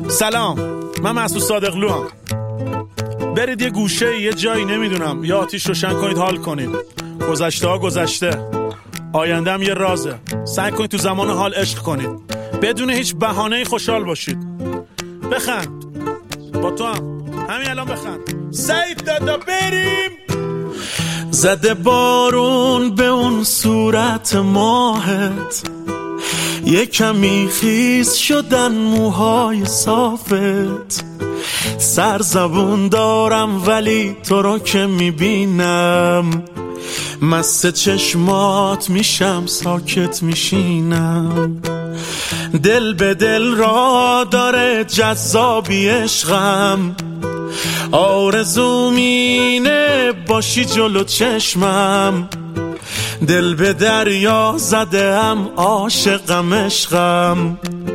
سلام، من مسعود صادقلوام. برید یه گوشه یه جایی نمیدونم یا آتیش روشن کنید، حال کنید. گذشته ها گذشته، آینده هم یه رازه. سعی کنید تو زمان حال عشق کنید، بدون هیچ بهانه‌ای خوشحال باشید. بخند، با تو هم همین الان بخند. سعید دادا بریم. زده بارون به اون صورت ماهت، یه کمی خیس شدن موهای صافت. سرزبون دارم ولی تو رو که میبینم، مست چشمات میشم، ساکت میشینم. دل به دل را داره جذابی عشقم، آرزوم اینه باشی جلو چشمم. دل به دریا زدم، عاشقم عشقم.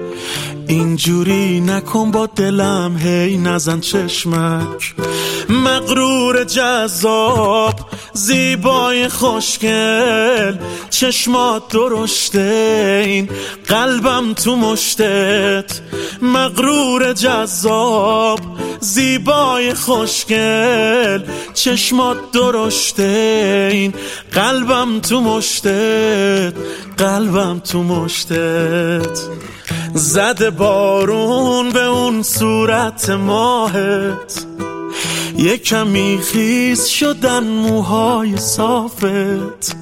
اینجوری نکن با دلم، هی نزن چشمک. مغرور جذاب، زیبای خوشگل، چشمات درشته، این قلبم تو مشتت. مغرور جذاب، زیبای خوشگل، چشمات درشته، این قلبم تو مشتت، قلبم تو مشتت. زده بارون به اون صورت ماهت، یه کمی خیس شدن موهای صافت.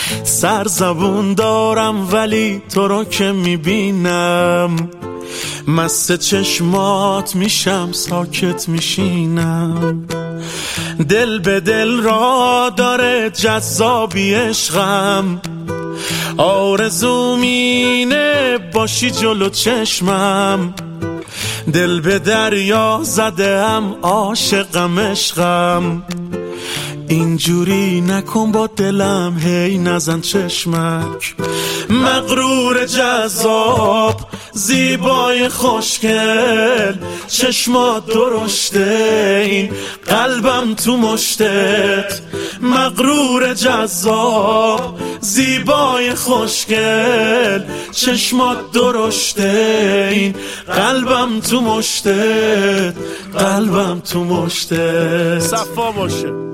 سرزبون دارم ولی تو رو که میبینم، مست چشمات میشم، ساکت میشینم. دل به دل را داره جذابی عشقم، آرزوم اینه باشی جلو چشمم. دل به دریا زدم، عاشقم عشقم. اینجوری نکن با دلم، هی نزن چشمک. مغرور جذاب، زیبای خوشگل، چشمات درشته، این قلبم تو مشتت. مغرور جذاب، زیبای خوشگل، چشمات درشته، این قلبم تو مشتت، قلبم تو مشتت. صفا باشه.